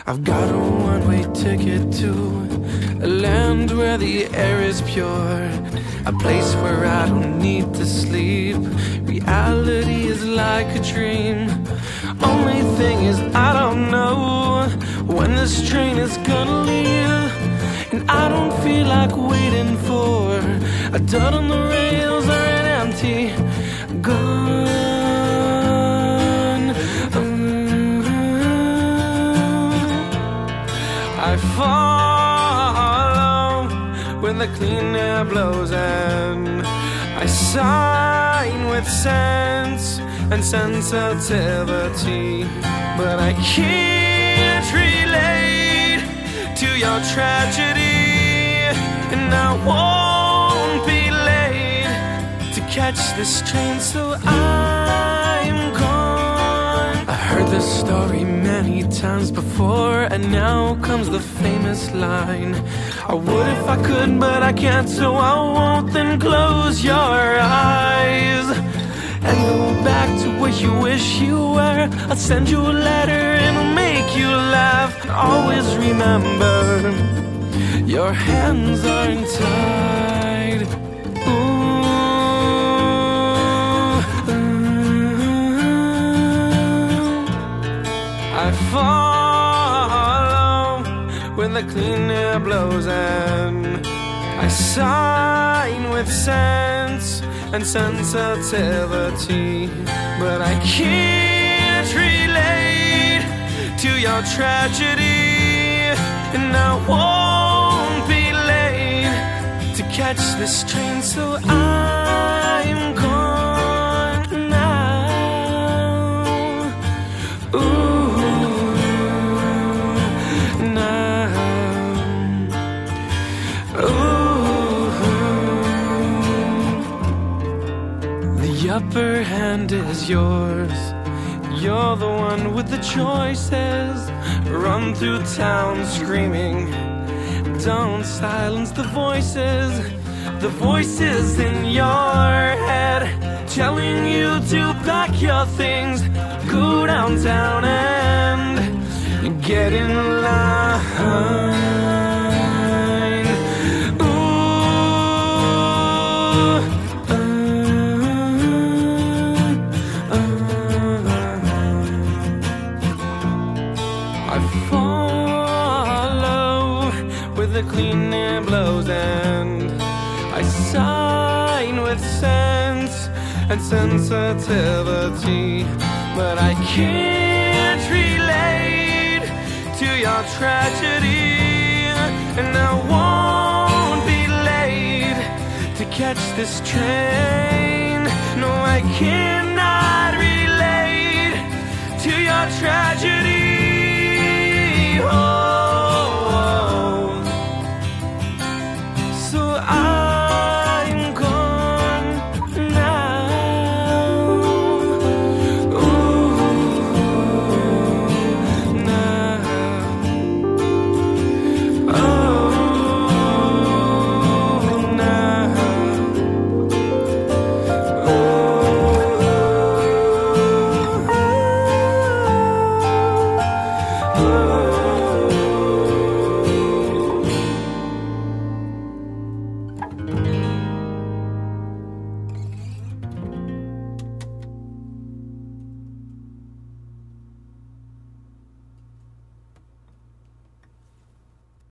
I've got a one-way ticket to a land where the air is pure, a place where I don't need to sleep. Reality is like a dream. Only thing is I don't know when this train is gonna leave, and I don't feel like waiting for a dud on the rails or an empty gun. I follow when the clean air blows, and I sign with sense and sensitivity, but I can't relate to your tragedy, and I won't be late to catch this train, so I'm gone. I heard this story many times before, and now comes the famous line: I would if I could, but I can't, so I won't. Then close your eyes and go back to where you wish you were. I'll send you a letter and I'll make you laugh. Always remember, your hands aren't tied. I follow when the clean air blows, and I sign with sense and sensitivity, but I can't relate to your tragedy, and I won't be late to catch this train, so I'm gone now. Ooh, now. Ooh. The upper hand is yours. You're the one with the choices. Run through town screaming. Don't silence the voices in your head, telling you to pack your things, go downtown and get in line. I follow where the clean air blows, and I sign with sense and sensitivity, but I can't relate to your tragedy, and I won't be late to catch this train. No, I cannot relate to your tragedy.